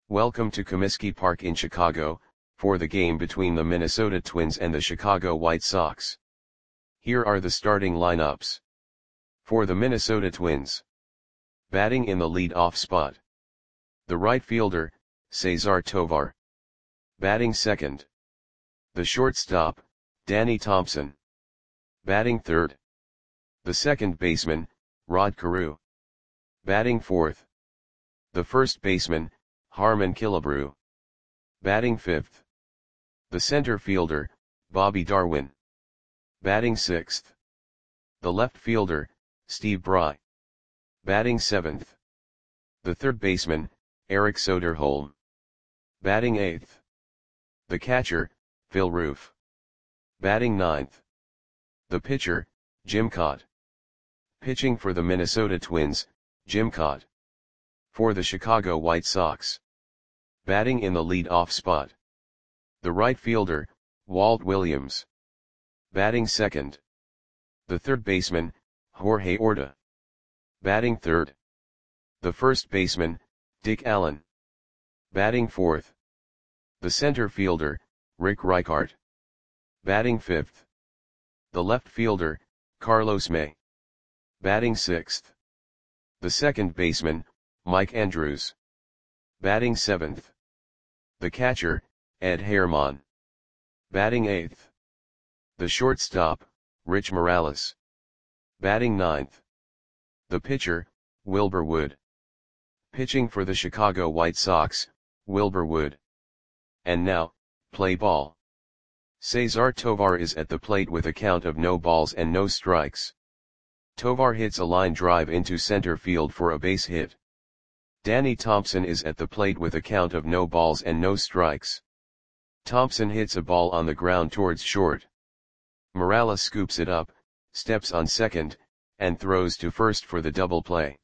Welcome to Comiskey Park in Chicago, for the game between the Minnesota Twins and the Chicago White Sox. Here are the starting lineups. For the Minnesota Twins. Batting in the lead-off spot. The right fielder, Cesar Tovar. Batting second. The shortstop, Danny Thompson. Batting third. The second baseman, Rod Carew. Batting fourth. The first baseman, Harmon Killebrew. Batting fifth. The center fielder, Bobby Darwin. Batting sixth. The left fielder, Steve Bry. Batting seventh. The third baseman, Eric Soderholm. Batting eighth. The catcher, Phil Roof. Batting ninth. The pitcher, Jim Kaat. Pitching for the Minnesota Twins, Jim Kaat. For the Chicago White Sox. Batting in the lead-off spot. The right fielder, Walt Williams. Batting second. The third baseman, Jorge Orta. Batting third. The first baseman, Dick Allen. Batting fourth. The center fielder, Rick Reichart. Batting fifth. The left fielder, Carlos May. Batting sixth. The second baseman, Mike Andrews. Batting seventh. The catcher, Ed Herman. Batting eighth. The shortstop, Rich Morales. Batting ninth. The pitcher, Wilbur Wood. Pitching for the Chicago White Sox, Wilbur Wood. And now, play ball. Cesar Tovar is at the plate with a count of no balls and no strikes. Tovar hits a line drive into center field for a base hit. Danny Thompson is at the plate with a count of no balls and no strikes. Thompson hits a ball on the ground towards short. Morales scoops it up, steps on second, and throws to first for the double play.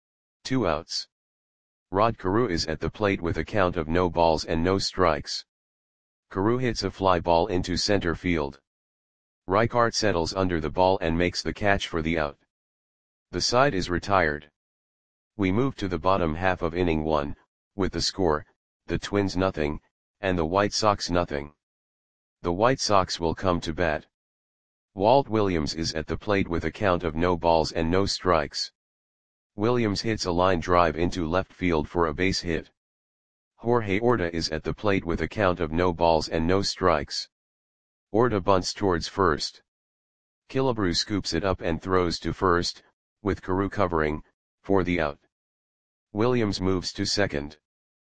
2 outs. Rod Carew is at the plate with a count of no balls and no strikes. Carew hits a fly ball into center field. Reichart settles under the ball and makes the catch for the out. The side is retired. We move to the bottom half of inning 1, with the score, the Twins nothing, and the White Sox nothing. The White Sox will come to bat. Walt Williams is at the plate with a count of no balls and no strikes. Williams hits a line drive into left field for a base hit. Jorge Orta is at the plate with a count of no balls and no strikes. Orta bunts towards first. Killebrew scoops it up and throws to first, with Carew covering, for the out. Williams moves to second.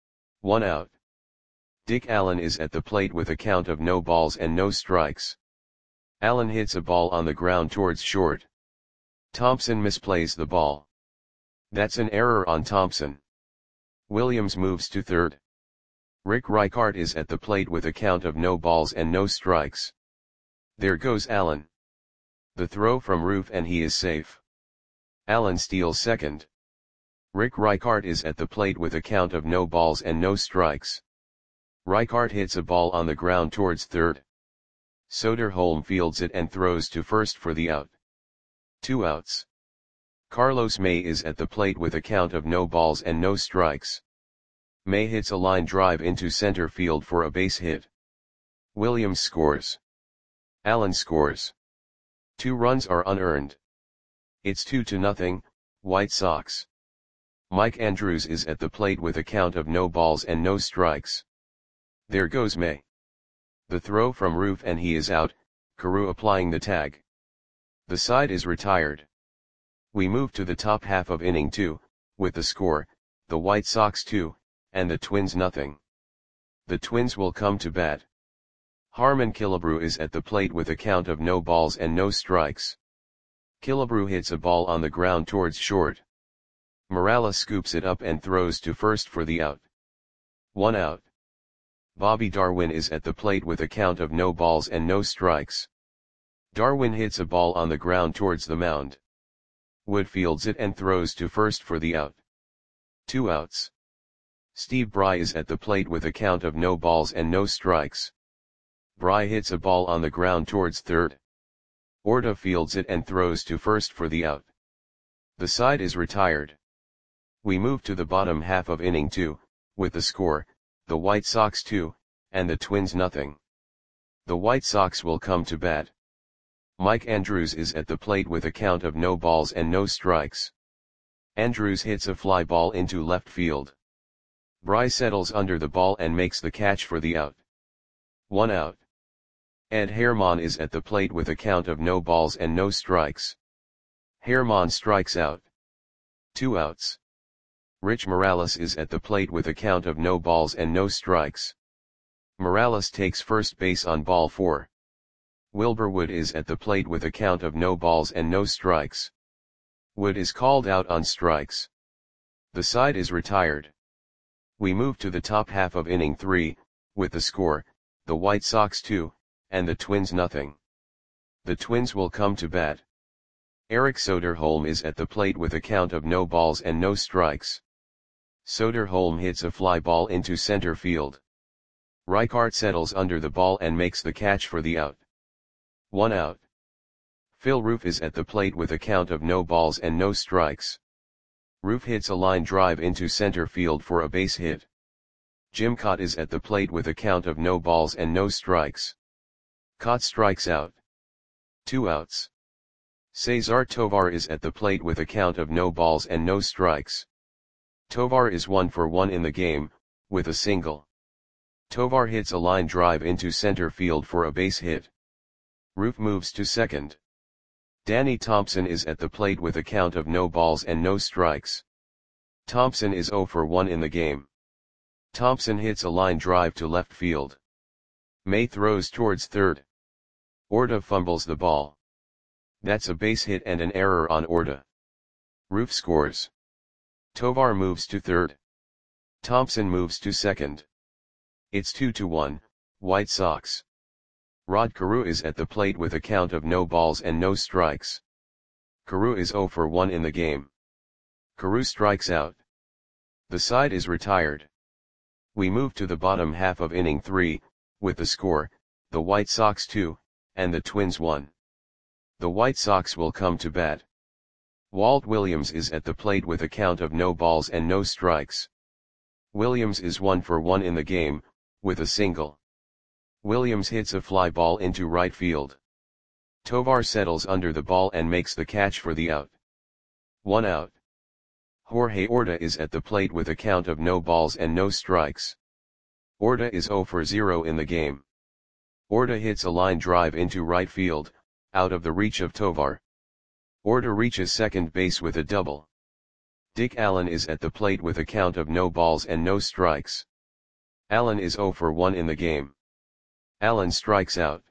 1 out. Dick Allen is at the plate with a count of no balls and no strikes. Allen hits a ball on the ground towards short. Thompson misplays the ball. That's an error on Thompson. Williams moves to third. Rick Reichart is at the plate with a count of no balls and no strikes. There goes Allen. The throw from Roof and he is safe. Allen steals second. Rick Reichart is at the plate with a count of no balls and no strikes. Reichart hits a ball on the ground towards third. Soderholm fields it and throws to first for the out. 2 outs. Carlos May is at the plate with a count of no balls and no strikes. May hits a line drive into center field for a base hit. Williams scores. Allen scores. 2 runs are unearned. It's 2-0, White Sox. Mike Andrews is at the plate with a count of no balls and no strikes. There goes May. The throw from Roof and he is out, Carew applying the tag. The side is retired. We move to the top half of inning 2, with the score, the White Sox 2, and the Twins nothing. The Twins will come to bat. Harmon Killebrew is at the plate with a count of no balls and no strikes. Killebrew hits a ball on the ground towards short. Morales scoops it up and throws to first for the out. 1 out. Bobby Darwin is at the plate with a count of no balls and no strikes. Darwin hits a ball on the ground towards the mound. Wood fields it and throws to first for the out. 2 outs. Steve Bry is at the plate with a count of no balls and no strikes. Bry hits a ball on the ground towards third. Orta fields it and throws to first for the out. The side is retired. We move to the bottom half of inning 2, with the score, the White Sox 2, and the Twins nothing. The White Sox will come to bat. Mike Andrews is at the plate with a count of no balls and no strikes. Andrews hits a fly ball into left field. Bry settles under the ball and makes the catch for the out. 1 out. Ed Herman is at the plate with a count of no balls and no strikes. Herman strikes out. 2 outs. Rich Morales is at the plate with a count of no balls and no strikes. Morales takes first base on ball 4. Wilbur Wood is at the plate with a count of no balls and no strikes. Wood is called out on strikes. The side is retired. We move to the top half of inning 3, with the score, the White Sox 2, and the Twins nothing. The Twins will come to bat. Eric Soderholm is at the plate with a count of no balls and no strikes. Soderholm hits a fly ball into center field. Reichart settles under the ball and makes the catch for the out. 1 out. Phil Roof is at the plate with a count of no balls and no strikes. Roof hits a line drive into center field for a base hit. Jim Cott is at the plate with a count of no balls and no strikes. Cott strikes out. 2 outs. Cesar Tovar is at the plate with a count of no balls and no strikes. Tovar is 1 for 1 in the game, with a single. Tovar hits a line drive into center field for a base hit. Roof moves to second. Danny Thompson is at the plate with a count of no balls and no strikes. Thompson is 0 for 1 in the game. Thompson hits a line drive to left field. May throws towards third. Orta fumbles the ball. That's a base hit and an error on Orta. Roof scores. Tovar moves to third. Thompson moves to second. It's 2-1, White Sox. Rod Carew is at the plate with a count of no balls and no strikes. Carew is 0 for 1 in the game. Carew strikes out. The side is retired. We move to the bottom half of inning 3, with the score, the White Sox 2, and the Twins 1. The White Sox will come to bat. Walt Williams is at the plate with a count of no balls and no strikes. Williams is 1 for 1 in the game, with a single. Williams hits a fly ball into right field. Tovar settles under the ball and makes the catch for the out. 1 out. Jorge Orta is at the plate with a count of no balls and no strikes. Orta is 0 for 0 in the game. Orta hits a line drive into right field, out of the reach of Tovar. Orta reaches second base with a double. Dick Allen is at the plate with a count of no balls and no strikes. Allen is 0 for 1 in the game. Allen strikes out.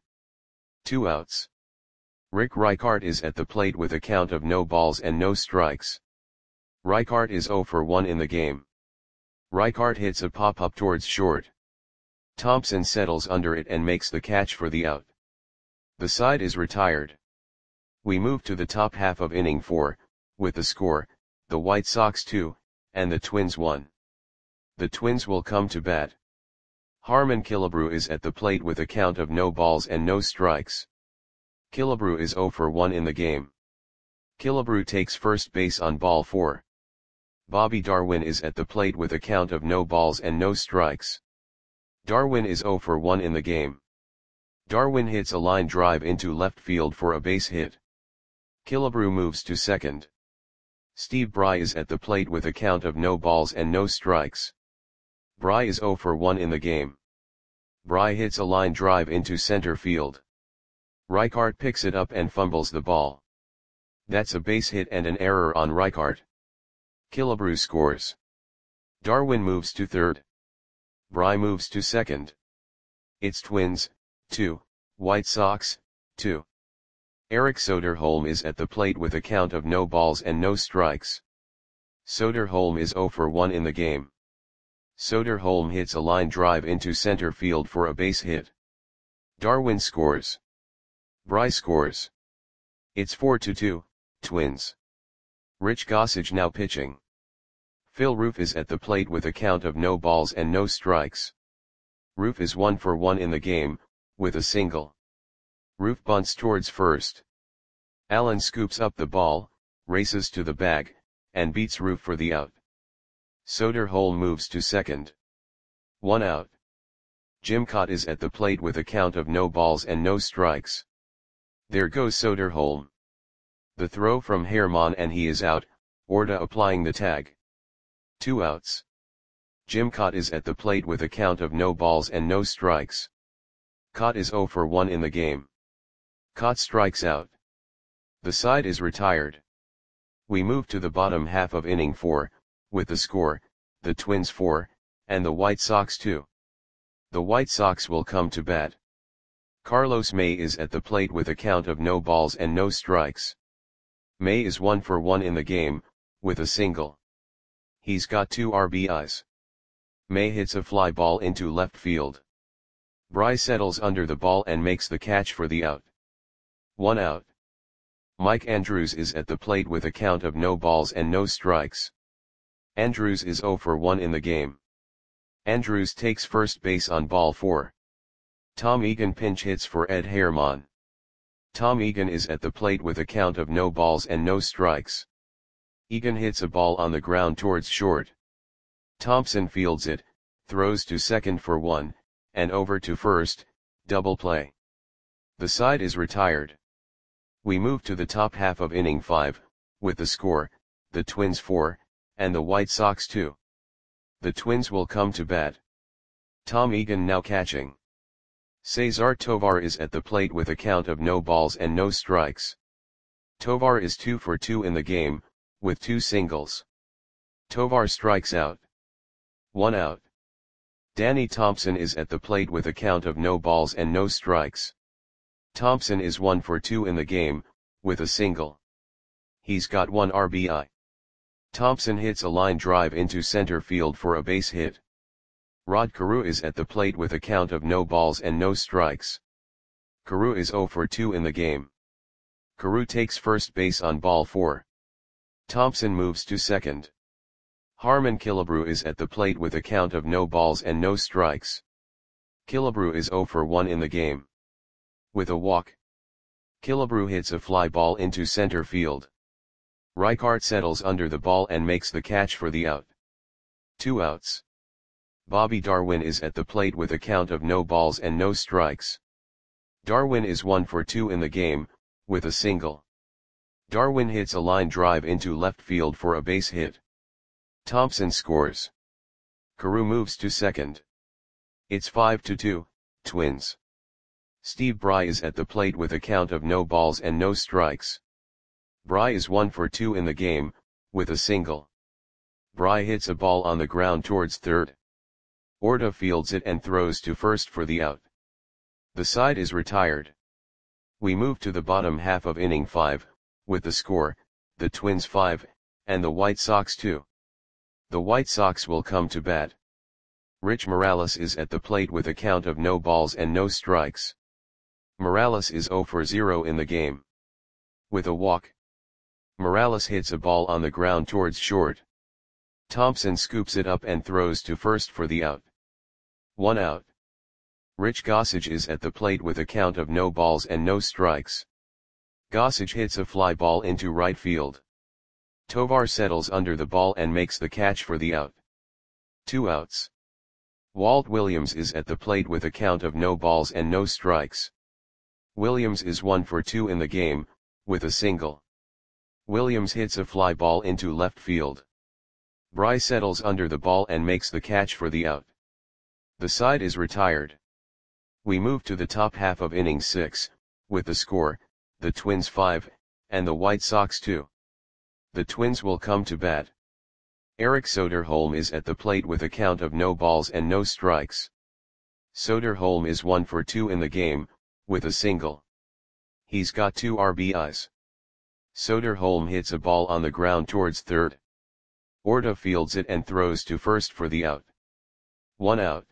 2 outs. Rick Reichart is at the plate with a count of no balls and no strikes. Reichart is 0 for 1 in the game. Reichart hits a pop-up towards short. Thompson settles under it and makes the catch for the out. The side is retired. We move to the top half of inning 4, with the score, the White Sox 2, and the Twins 1. The Twins will come to bat. Harmon Killebrew is at the plate with a count of no balls and no strikes. Killebrew is 0 for 1 in the game. Killebrew takes first base on ball 4. Bobby Darwin is at the plate with a count of no balls and no strikes. Darwin is 0 for 1 in the game. Darwin hits a line drive into left field for a base hit. Killebrew moves to second. Steve Bry is at the plate with a count of no balls and no strikes. Bry is 0 for 1 in the game. Bry hits a line drive into center field. Reichart picks it up and fumbles the ball. That's a base hit and an error on Reichart. Killebrew scores. Darwin moves to third. Bry moves to second. It's Twins, 2, White Sox, 2. Eric Soderholm is at the plate with a count of no balls and no strikes. Soderholm is 0 for 1 in the game. Soderholm hits a line drive into center field for a base hit. Darwin scores. Bry scores. It's 4-2, Twins. Rich Gossage now pitching. Phil Roof is at the plate with a count of no balls and no strikes. Roof is 1 for 1 in the game, with a single. Roof bunts towards first. Allen scoops up the ball, races to the bag, and beats Roof for the out. Soderholm moves to second. 1 out. Jim Kaat is at the plate with a count of no balls and no strikes. There goes Soderholm. The throw from Herman and he is out, Orta applying the tag. 2 outs. Jim Kaat is at the plate with a count of no balls and no strikes. Kaat is 0 for 1 in the game. Kaat strikes out. The side is retired. We move to the bottom half of inning 4, with the score, the Twins 4, and the White Sox 2. The White Sox will come to bat. Carlos May is at the plate with a count of no balls and no strikes. May is 1 for 1 in the game, with a single. He's got 2 RBIs. May hits a fly ball into left field. Bry settles under the ball and makes the catch for the out. 1 out. Mike Andrews is at the plate with a count of no balls and no strikes. Andrews is 0 for 1 in the game. Andrews takes first base on ball 4. Tom Egan pinch hits for Ed Herman. Tom Egan is at the plate with a count of no balls and no strikes. Egan hits a ball on the ground towards short. Thompson fields it, throws to second for 1, and over to first, double play. The side is retired. We move to the top half of inning 5, with the score, the Twins 4, and the White Sox 2. The Twins will come to bat. Tom Egan now catching. Cesar Tovar is at the plate with a count of no balls and no strikes. Tovar is 2 for 2 in the game, with 2 singles. Tovar strikes out. 1 out. Danny Thompson is at the plate with a count of no balls and no strikes. Thompson is 1 for 2 in the game, with a single. He's got 1 RBI. Thompson hits a line drive into center field for a base hit. Rod Carew is at the plate with a count of no balls and no strikes. Carew is 0 for 2 in the game. Carew takes first base on ball 4. Thompson moves to second. Harmon Killebrew is at the plate with a count of no balls and no strikes. Killebrew is 0 for 1 in the game. With a walk, Killebrew hits a fly ball into center field. Reichart settles under the ball and makes the catch for the out. 2 outs. Bobby Darwin is at the plate with a count of no balls and no strikes. Darwin is 1 for 2 in the game, with a single. Darwin hits a line drive into left field for a base hit. Thompson scores. Carew moves to second. It's 5-2, Twins. Steve Bry is at the plate with a count of no balls and no strikes. Bry is 1 for 2 in the game, with a single. Bry hits a ball on the ground towards third. Orta fields it and throws to first for the out. The side is retired. We move to the bottom half of inning 5, with the score, the Twins 5, and the White Sox 2. The White Sox will come to bat. Rich Morales is at the plate with a count of no balls and no strikes. Morales is 0 for 0 in the game. With a walk, Morales hits a ball on the ground towards short. Thompson scoops it up and throws to first for the out. 1 out. Rich Gossage is at the plate with a count of no balls and no strikes. Gossage hits a fly ball into right field. Tovar settles under the ball and makes the catch for the out. 2 outs. Walt Williams is at the plate with a count of no balls and no strikes. Williams is 1 for 2 in the game, with a single. Williams hits a fly ball into left field. Bry settles under the ball and makes the catch for the out. The side is retired. We move to the top half of inning 6, with the score, the Twins 5, and the White Sox 2. The Twins will come to bat. Eric Soderholm is at the plate with a count of no balls and no strikes. Soderholm is 1 for 2 in the game, with a single. He's got 2 RBIs. Soderholm hits a ball on the ground towards third. Orta fields it and throws to first for the out. 1 out.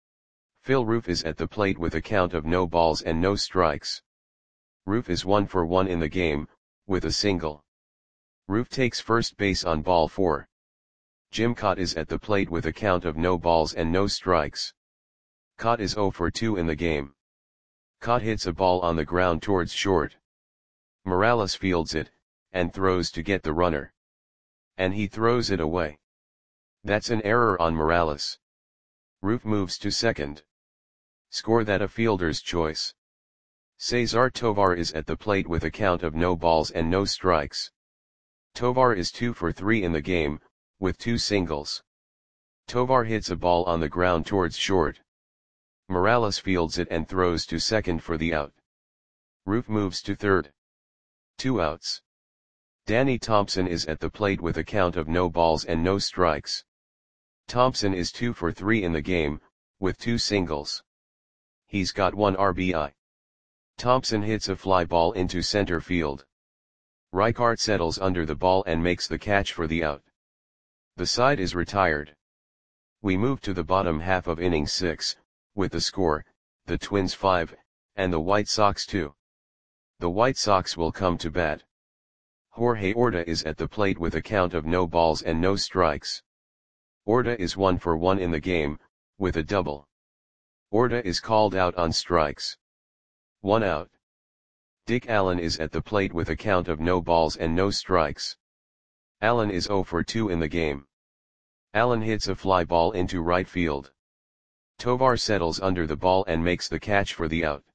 Phil Roof is at the plate with a count of no balls and no strikes. Roof is 1 for 1 in the game, with a single. Roof takes first base on ball 4. Jim Kaat is at the plate with a count of no balls and no strikes. Kaat is 0 for 2 in the game. Kaat hits a ball on the ground towards short. Morales fields it, and throws to get the runner. And he throws it away. That's an error on Morales. Roof moves to second. Score that a fielder's choice. Cesar Tovar is at the plate with a count of no balls and no strikes. Tovar is 2 for 3 in the game, with 2 singles. Tovar hits a ball on the ground towards short. Morales fields it and throws to second for the out. Roof moves to third. 2 outs. Danny Thompson is at the plate with a count of no balls and no strikes. Thompson is 2 for 3 in the game, with 2 singles. He's got 1 RBI. Thompson hits a fly ball into center field. Reichart settles under the ball and makes the catch for the out. The side is retired. We move to the bottom half of inning 6, with the score, the Twins 5, and the White Sox 2. The White Sox will come to bat. Jorge Orta is at the plate with a count of no balls and no strikes. Orta is 1 for 1 in the game, with a double. Orta is called out on strikes. 1 out. Dick Allen is at the plate with a count of no balls and no strikes. Allen is 0 for 2 in the game. Allen hits a fly ball into right field. Tovar settles under the ball and makes the catch for the out.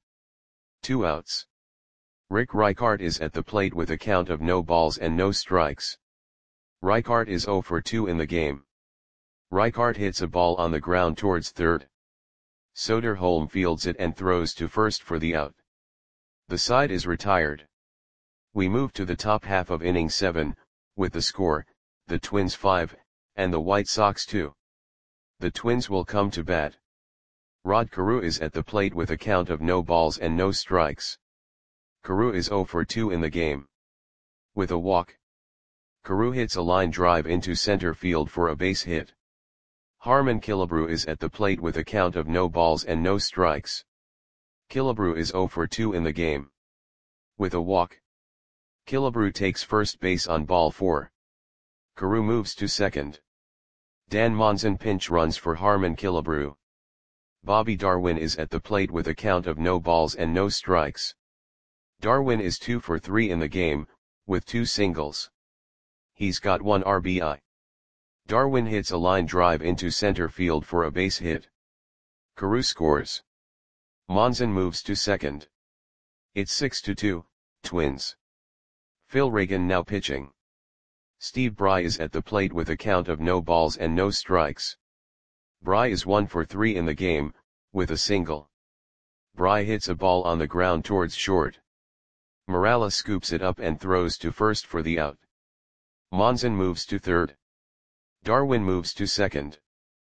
2 outs. Rick Reichart is at the plate with a count of no balls and no strikes. Reichart is 0 for 2 in the game. Reichart hits a ball on the ground towards third. Soderholm fields it and throws to first for the out. The side is retired. We move to the top half of inning 7, with the score, the Twins 5, and the White Sox 2. The Twins will come to bat. Rod Carew is at the plate with a count of no balls and no strikes. Carew is 0 for 2 in the game. With a walk. Carew hits a line drive into center field for a base hit. Harmon Killebrew is at the plate with a count of no balls and no strikes. Killebrew is 0 for 2 in the game. With a walk. Killebrew takes first base on ball 4. Carew moves to second. Dan Monson pinch runs for Harmon Killebrew. Bobby Darwin is at the plate with a count of no balls and no strikes. Darwin is 2 for 3 in the game, with 2 singles. He's got 1 RBI. Darwin hits a line drive into center field for a base hit. Carew scores. Monson moves to second. It's 6-2, Twins. Phil Reagan now pitching. Steve Bry is at the plate with a count of no balls and no strikes. Bry is 1 for 3 in the game, with a single. Bry hits a ball on the ground towards short. Morales scoops it up and throws to first for the out. Monson moves to third. Darwin moves to second.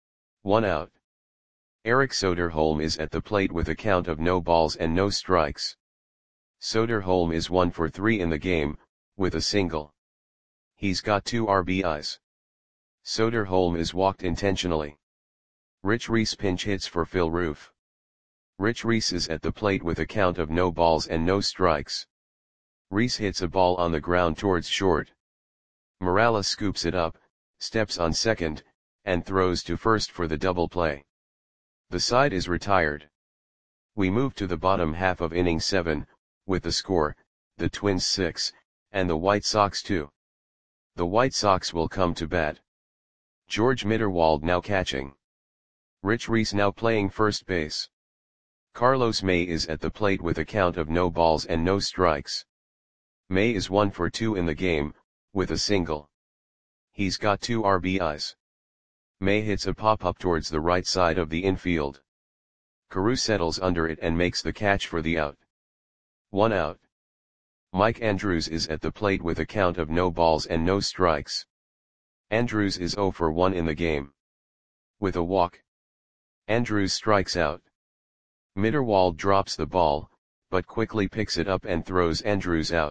1 out. Eric Soderholm is at the plate with a count of no balls and no strikes. Soderholm is 1 for 3 in the game, with a single. He's got 2 RBIs. Soderholm is walked intentionally. Rich Reese pinch hits for Phil Roof. Rich Reese is at the plate with a count of no balls and no strikes. Reese hits a ball on the ground towards short. Morales scoops it up, steps on second, and throws to first for the double play. The side is retired. We move to the bottom half of inning 7, with the score, the Twins 6, and the White Sox 2. The White Sox will come to bat. George Mitterwald now catching. Rich Reese now playing first base. Carlos May is at the plate with a count of no balls and no strikes. May is 1 for 2 in the game, with a single. He's got 2 RBIs. May hits a pop-up towards the right side of the infield. Carew settles under it and makes the catch for the out. 1 out. Mike Andrews is at the plate with a count of no balls and no strikes. Andrews is 0 for 1 in the game. With a walk. Andrews strikes out. Mitterwald drops the ball, but quickly picks it up and throws Andrews out.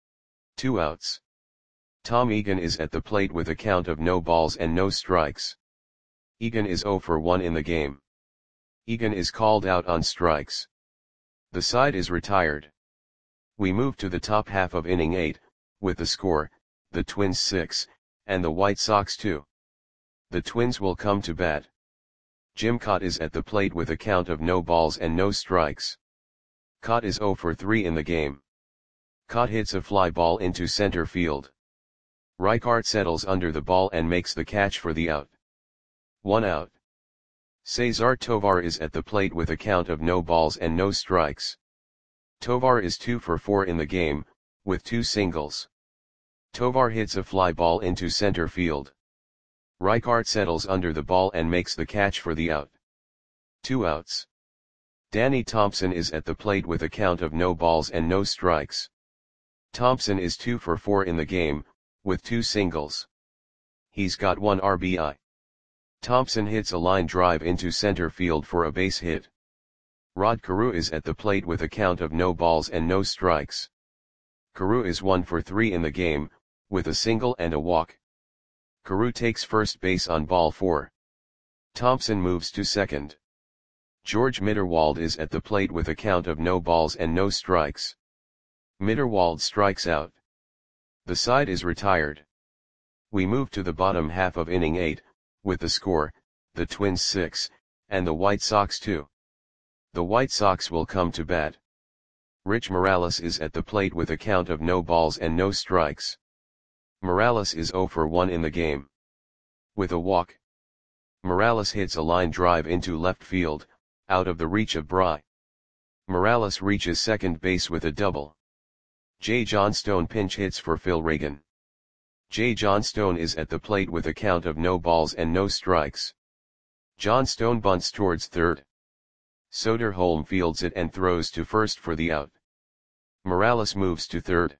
2 outs. Tom Egan is at the plate with a count of no balls and no strikes. Egan is 0 for 1 in the game. Egan is called out on strikes. The side is retired. We move to the top half of inning 8, with the score, the Twins 6, and the White Sox 2. The Twins will come to bat. Jim Kaat is at the plate with a count of no balls and no strikes. Kaat is 0 for 3 in the game. Kaat hits a fly ball into center field. Reichart settles under the ball and makes the catch for the out. 1 out. Cesar Tovar is at the plate with a count of no balls and no strikes. Tovar is 2 for 4 in the game, with 2 singles. Tovar hits a fly ball into center field. Reichart settles under the ball and makes the catch for the out. 2 outs. Danny Thompson is at the plate with a count of no balls and no strikes. Thompson is 2 for 4 in the game, with 2 singles. He's got 1 RBI. Thompson hits a line drive into center field for a base hit. Rod Carew is at the plate with a count of no balls and no strikes. Carew is 1 for 3 in the game, with a single and a walk. Carew takes first base on ball 4. Thompson moves to second. George Mitterwald is at the plate with a count of no balls and no strikes. Mitterwald strikes out. The side is retired. We move to the bottom half of inning 8, with the score, the Twins 6, and the White Sox 2. The White Sox will come to bat. Rich Morales is at the plate with a count of no balls and no strikes. Morales is 0 for 1 in the game. With a walk. Morales hits a line drive into left field, out of the reach of Bry. Morales reaches second base with a double. Jay Johnstone pinch hits for Phil Reagan. Jay Johnstone is at the plate with a count of no balls and no strikes. Johnstone bunts towards third. Soderholm fields it and throws to first for the out. Morales moves to third.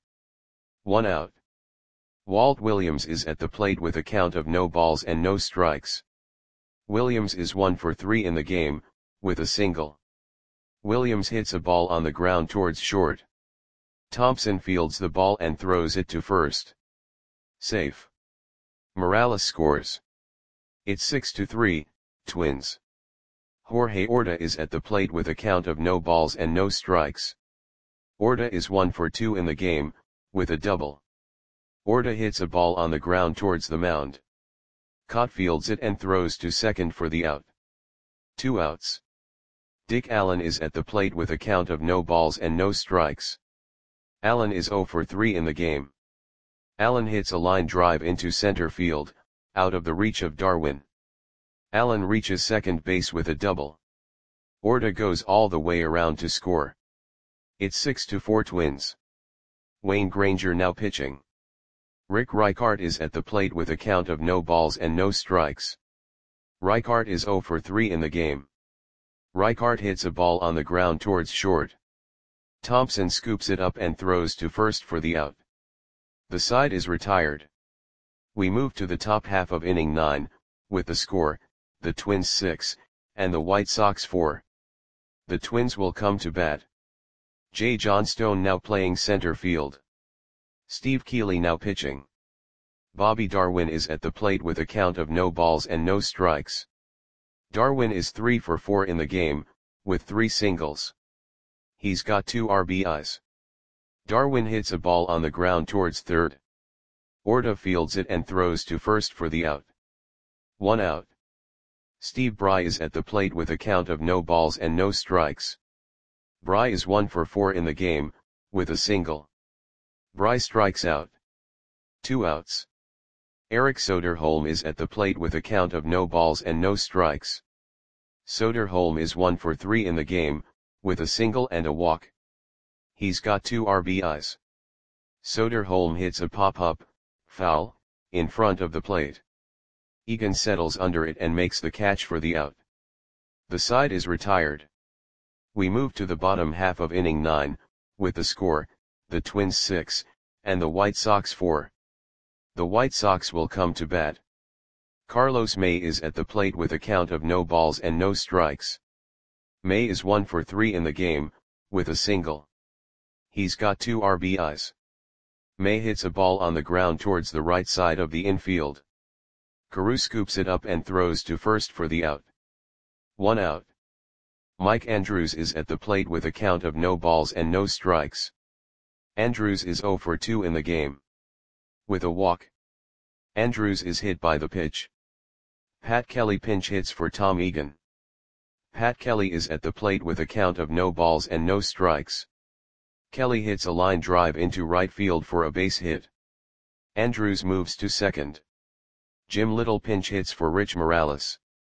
1 out. Walt Williams is at the plate with a count of no balls and no strikes. Williams is 1 for 3 in the game, with a single. Williams hits a ball on the ground towards short. Thompson fields the ball and throws it to first. Safe. Morales scores. It's 6-3, Twins. Jorge Orta is at the plate with a count of no balls and no strikes. Orta is 1 for 2 in the game, with a double. Orta hits a ball on the ground towards the mound. Cott fields it and throws to second for the out. 2 outs. Dick Allen is at the plate with a count of no balls and no strikes. Allen is 0 for 3 in the game. Allen hits a line drive into center field, out of the reach of Darwin. Allen reaches second base with a double. Orta goes all the way around to score. It's 6-4 Twins. Wayne Granger now pitching. Rick Reichart is at the plate with a count of no balls and no strikes. Reichart is 0 for 3 in the game. Reichart hits a ball on the ground towards short. Thompson scoops it up and throws to first for the out. The side is retired. We move to the top half of inning 9, with the score, the Twins 6, and the White Sox 4. The Twins will come to bat. Jay Johnstone now playing center field. Steve Keeley now pitching. Bobby Darwin is at the plate with a count of no balls and no strikes. Darwin is 3 for 4 in the game, with 3 singles. He's got 2 RBIs. Darwin hits a ball on the ground towards third. Orta fields it and throws to first for the out. 1 out. Steve Bry is at the plate with a count of no balls and no strikes. Bry is 1 for 4 in the game, with a single. Bry strikes out. 2 outs. Eric Soderholm is at the plate with a count of no balls and no strikes. Soderholm is 1 for 3 in the game, with a single and a walk. He's got 2 RBIs. Soderholm hits a pop-up, foul, in front of the plate. Egan settles under it and makes the catch for the out. The side is retired. We move to the bottom half of inning 9, with the score, the Twins 6, and the White Sox 4. The White Sox will come to bat. Carlos May is at the plate with a count of no balls and no strikes. May is 1 for 3 in the game, with a single. He's got 2 RBIs. May hits a ball on the ground towards the right side of the infield. Carew scoops it up and throws to first for the out. 1 out. Mike Andrews is at the plate with a count of no balls and no strikes. Andrews is 0 for 2 in the game. With a walk. Andrews is hit by the pitch. Pat Kelly pinch hits for Tom Egan. Pat Kelly is at the plate with a count of no balls and no strikes. Kelly hits a line drive into right field for a base hit. Andrews moves to second. Jim Little pinch hits for Rich Morales.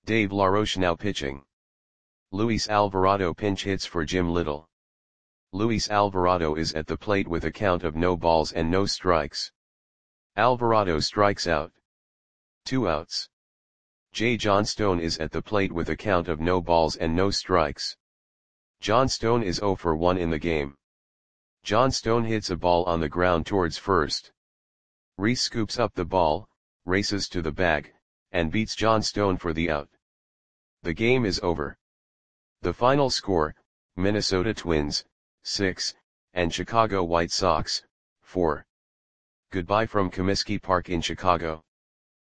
Dave LaRoche now pitching. Luis Alvarado pinch hits for Jim Little. Luis Alvarado is at the plate with a count of no balls and no strikes. Alvarado strikes out. 2 outs. J. Johnstone is at the plate with a count of no balls and no strikes. Johnstone is 0 for 1 in the game. Johnstone hits a ball on the ground towards first. Rhys scoops up the ball, races to the bag, and beats Johnstone for the out. The game is over. The final score, Minnesota Twins, 6, and Chicago White Sox, 4. Goodbye from Comiskey Park in Chicago.